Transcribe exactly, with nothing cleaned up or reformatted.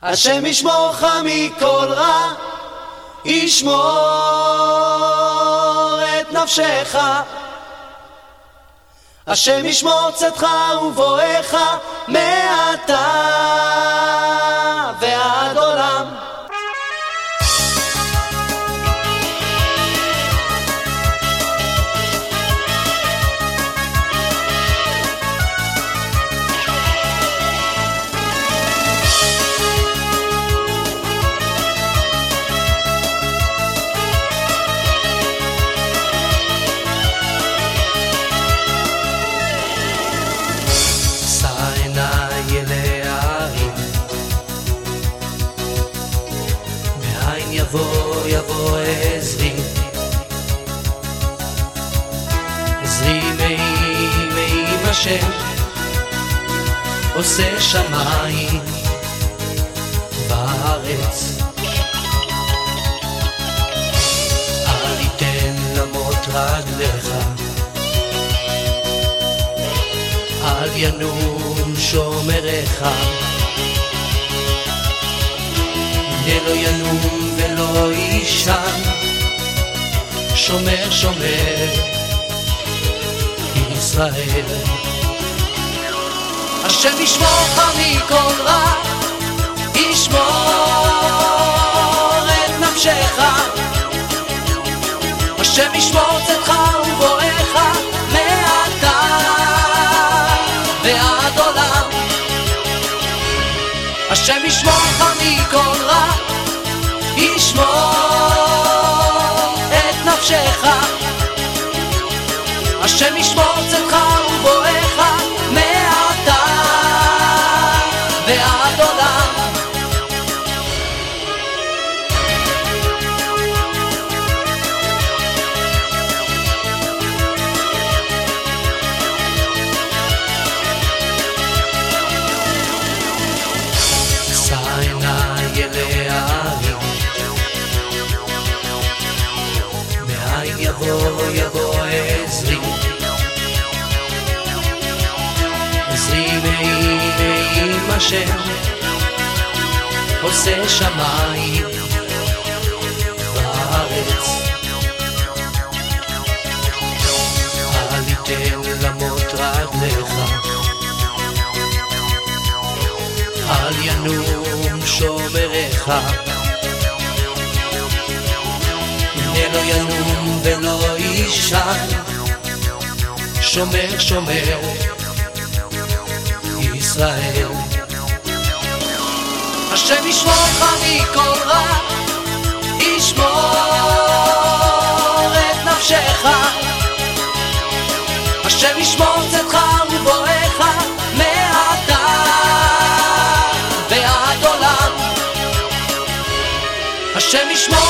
השם ישמורך מכל רע, ישמור את נפשך. השם ישמור צאתך ובואך מעתה ועד עולם. יבוא יבוא עזרי, עזרי מעם מעם השם, עושה שמיים בארץ. אל יתן למות רגליך, אל ינום שומרך, לא ינום ולא ישן, שומר שומר ישראל. השם ישמורך מכל רע, ישמור את נפשך. השם ישמור צאתך ובואך מעתה ועד עולם. השם ישמורך מכל רע, ישמור את נפשך. השם ישמור צאתך ובואך מעתה ועד עולם. שא עיניי אל ההרים, מאין יבוא יבוא עזרי, עזרי מעם מעם השם, עושה שמיים בארץ. אל יתן למות רגליך, אל ינום שומרך, לא ינום ולא ישן, שומר שומר ישראל. השם ישמורך מכל רע, ישמור את נפשך. השם ישמור צאתך ובואך מעתה ועד עולם. השם ישמור